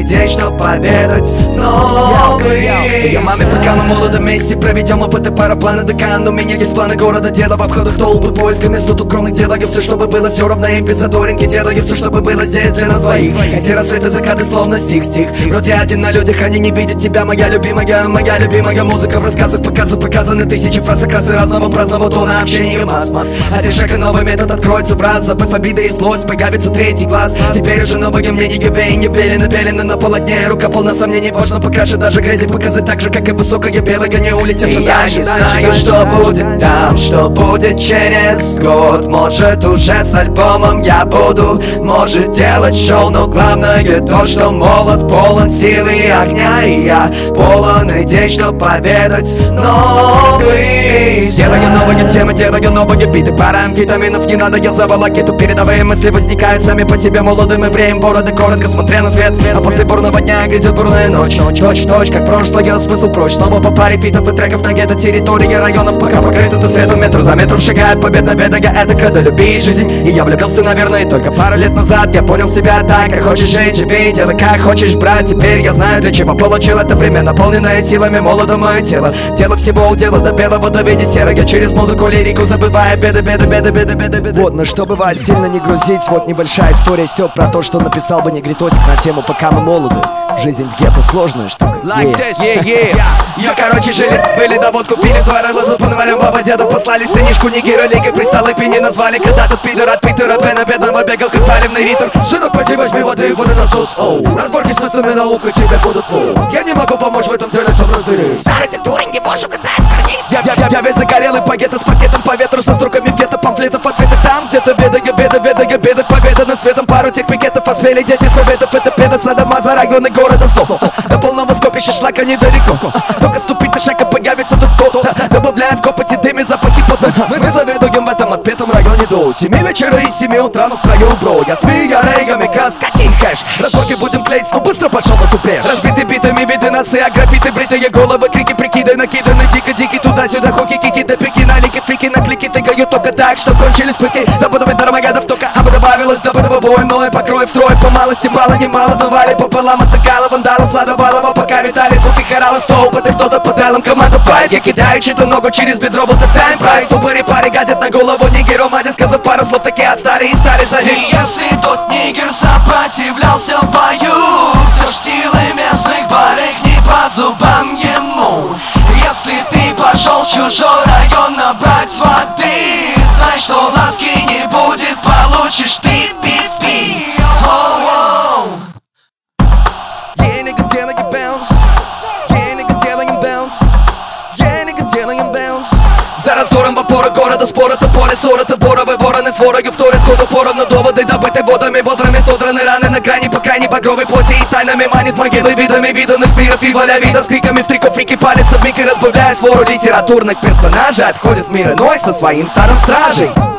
полный день, чтоб поведать новый. Я маме, пока мы молоды вместе проведем опыты параплана декан. У меня есть планы города, дела в обходах толпы, поиска мест тут укромных. Делаю все, чтобы было все ровно и без задоринки. Делаю все, чтобы было здесь для нас двоих. Эти рассветы, закаты, словно стих-стих. Вроде один на людях, они не видят тебя, моя любимая музыка в рассказах, показаны тысячи фраз, окрасы разного праздного тона, общения масс. Один шаг и новый метод откроется, брат. Забыв обиды и злость, появится третий глаз. Теперь уже новое мнение не белено на полотне. Рука полна сомнений, можно покраше даже грязи показать так же, как и высокая белая, не улетевшая дальше. Я не знаю, что будет там, что будет через год. Может уже с альбомом я буду, может делать шоу, но главное то, что молод, полон силы и огня. И я полон идей, чтоб поведать новый. Делаю новые темы, делаю новые биты. Пара амфетаминов, не надо, я за волокиту. Передовые мысли возникают сами по себе. Молодым и бреем бороды, коротко смотря на свет. А после бурного дня грядет бурная ночь. Точь в точь, как прошлое, смысл прочь. Снова по паре фитов и треков на гетто территории районов. Пока покрыт это светом, метр за метром шагает победно бедая. Это кредо, люби жизнь. И я влюбился, наверное, только пару лет назад. Я понял себя так, как хочешь жить, живи, делай как хочешь, брать. Теперь я знаю, для чего получил это время, наполненное силами, молодо мое тело. Дело всего удела до белого, до виде серого. Через музыку, лирику, забывая беды. Вот, но чтобы вас сильно не грузить, вот небольшая история стёб про то, что написал бы негритосик на тему «Пока мы молоды». Жизнь в гетто сложная штука. Я, короче, жили, были, да вот купили 2 рыла за панварем, баба деда послали сынишку нигера, лигой пристал и пини назвали. Когда тут пидор от Питера Пена бедного бегал, как палевный ритм. Сынок, поди возьми воды и воды насос. Разборки с мысленной наукой тебе будут. Я не могу помочь в этом деле, сам разберись. Старый ты дурень, не можешь угадать, вернись. Я весь загорелый пакеты с пакетом по ветру, со строками фета, памфлетов, ответы там где-то беда, победа светом, пару тех пикетов поспели дети советов. Это педа садомаза, районы города, стоп. До полного скопища шлака недалеко. Только ступить на шаг и появится тут кто. Добавляем в копоти дыми запахи пота. Мы заведуем в этом отпетом районе до 7 вечера и 7 утра настрою, бро. Я спи, я рейгами каст, кати хэш. Разборки будем клеить, ну быстро пошел на куплет. Разбиты битами виды нации, а граффиты, бритые головы, крики, прикиды, накиданы дико-дикий туда-сюда, хоки-кики, да пики, налики, фрики, наклики, тыкают только так, что кончились пыки. Забудовый дармагадов только абы добавилось, добытого больное, покрой втрое, по малости, мало, немало, навали пополам, отдыхала вандалов, Влада Балова, пока витали звуки хорала, столпы, кто-то подалом команду файт. Я кидаю чью-то ногу через бедро, будто тайм-прайс. Тупые пари гадят на голову нигеру, мать сказать пару слов, такие отстали и стали сзади. И если тот нигер сопротивлялся в бою, все ж силы местных барыг не по зубам ему. Если ты пошел в чужой район набрать воды, знай, что ласки не будет, получишь ты пизды. Yeah, nigga, делаем bounce. Yeah, nigga, делаем bounce. Yeah, nigga, делаем bounce. За раздором вопора города, спора, поле, ссора, боровые вороны, сворою вторят сходу поровну доводы, добыты водами, бодрыми, содраны раны на грани, по крайней багровой плоти и тайнами манит могилы видами виданных миров и воля вида с криками в трико фрики палится в миг и разбавляя свору литературных персонажей, отходит в мир иной со своим старым стражей.